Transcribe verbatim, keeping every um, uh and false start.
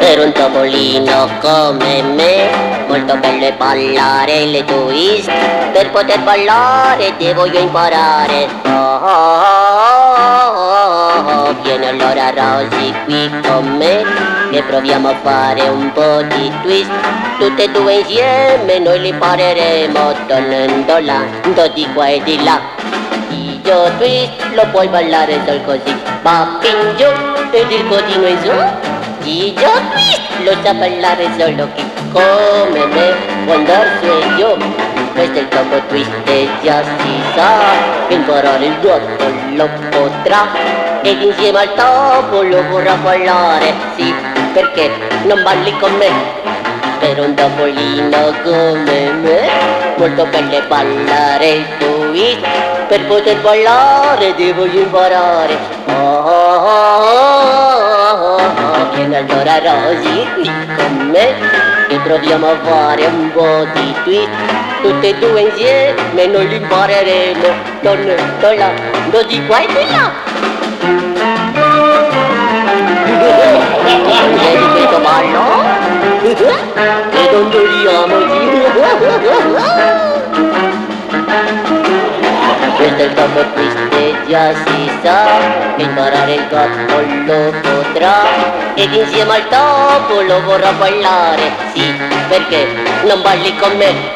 Per un topolino come me, molto bello è ballare le twist. Per poter ballare devo io imparare. Oh, oh, oh, oh, oh. Vieni allora Rosy qui con me, che proviamo a fare un po' di twist. Tutte e due insieme noi li impareremo, donnandolando di qua e di là. Io twist lo puoi ballare sol così, va in giù ed il codino in su. Io twist lo sa ballare solo chi come me può andare su e giù. Questo è il topo twist e già si sa, imparare il gatto lo potrà, ed insieme al topo lo vorrà ballare, sì, perché non balli con me? Per un topolino come me, molto bello è ballare il twist. Per poter ballare devo io imparare. Oh, oh, oh, oh, oh. Vieni allora Rosy qui con me, che proviamo a fare un po' di twist. Tutte e due insieme noi li impareremo, donnandolando di qua e di là. Vedi questo ballo? E dondoliamoci. Questo è il topo twist e già si sa, che imparare il gatto lo potrà, ed insieme al topo lo vorrà ballare, sì, perché non balli con me?